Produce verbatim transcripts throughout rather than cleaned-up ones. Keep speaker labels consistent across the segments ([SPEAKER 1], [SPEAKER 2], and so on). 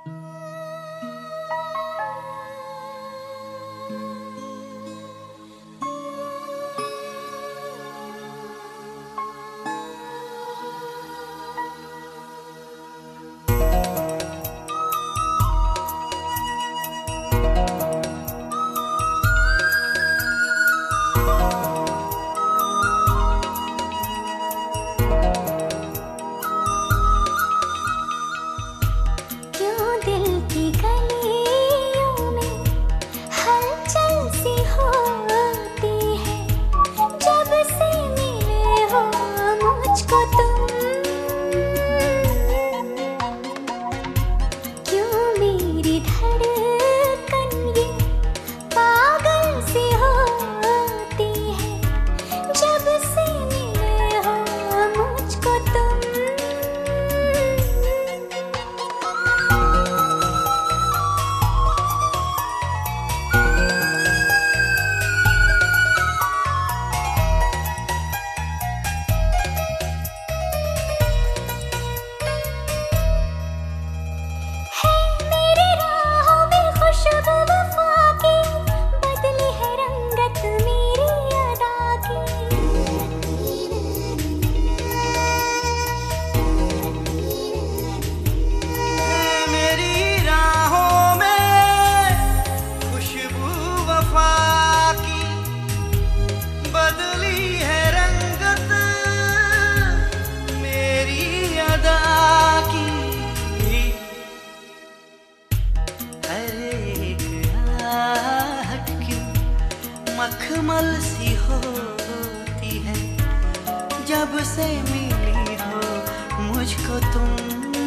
[SPEAKER 1] मखमल सी होती है जब से मिली हो मुझको तुम।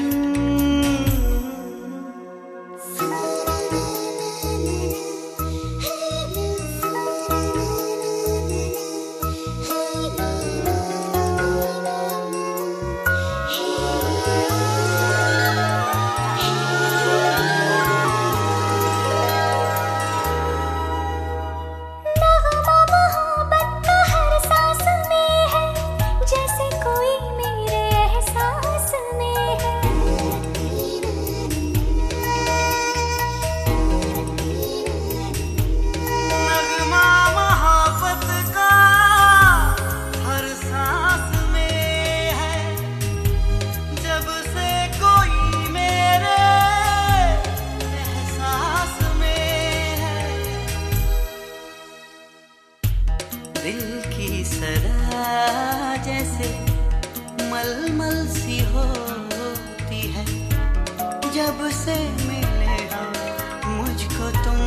[SPEAKER 1] दिल की सदा जैसे मलमल सी होती है जब से मिले हो मुझको तुम।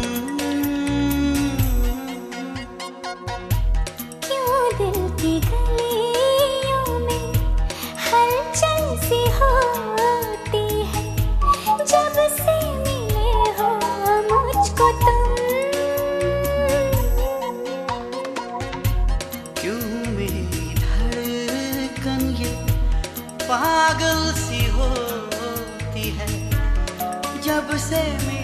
[SPEAKER 2] क्यों दिल की गलियों में हलचल सी होती है जब से मिले हो मुझको तुम।
[SPEAKER 1] पागल सी होती है जब से